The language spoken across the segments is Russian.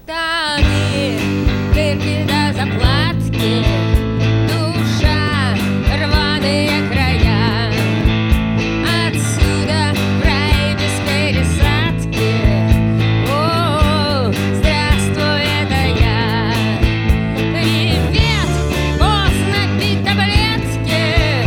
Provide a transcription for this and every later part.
Штаны, дырки до заплатки, душа, рваные края. Отсюда в рай без пересадки. О, здравствуй, это я. Привет, поздно пить таблетки.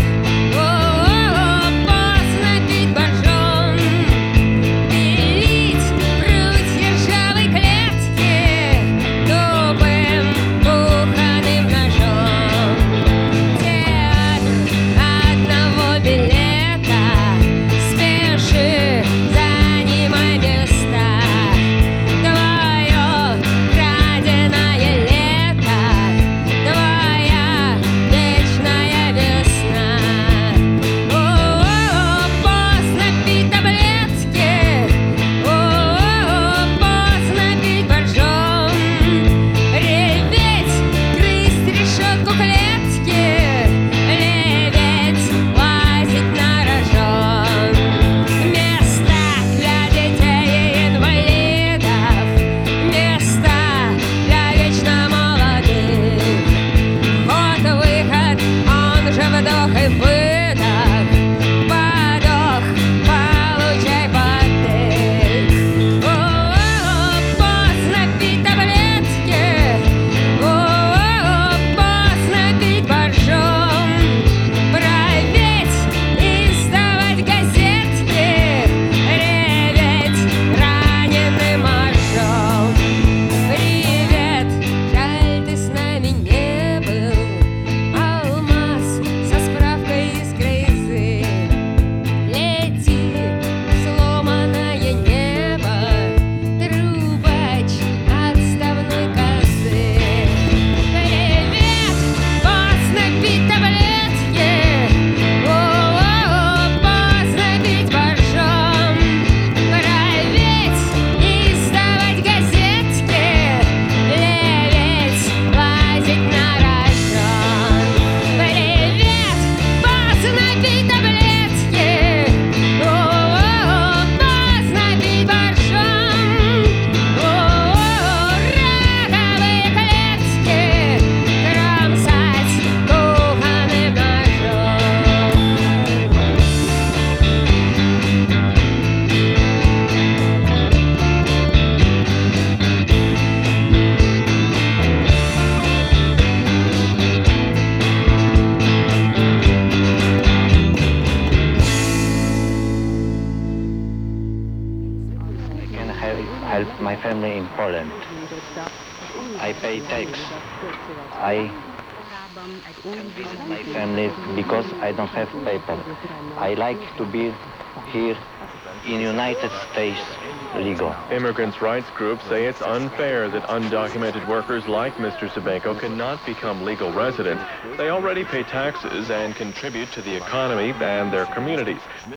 О, поздно пить боржом. Пилить прутья ржавой клетки тупым кухонным ножом. Театр одного билета. Спеши, занимай места. Твое краденое лето, твоя вечная весна. О, поздно пить таблетки. О, поздно пить боржом. Реветь, грызть решетку клетки, леветь, лазить на рожон. Место для детей и инвалидов, место для вечно молодых. Вход-выход, он же вдох и выдох. Подох, получай подых. О, поздно пить таблетки. О, поздно пить боржом. Править и сдавать газетки, реветь раненым ожом. Привет, жаль, ты с нами не был. Алмаз со справкой из Грейзы. Лети, сломанное небо, трубач отставной козы. Привет, поздно пить таблетки. О, поздно пить боржом. Править и сдавать газетки, леветь, лазить на рожон. Привет, поздно пить таблетки. О, поздно пить боржом. О, раковые клетки кромсать кухонным ножом. I can help my family in Poland. I pay tax. I can visit my family because I don't have paper. I like to be here in United States legal. Immigrants' rights groups say it's unfair that undocumented workers like Mr. Sabenko cannot become legal residents. They already pay taxes and contribute to the economy and their communities.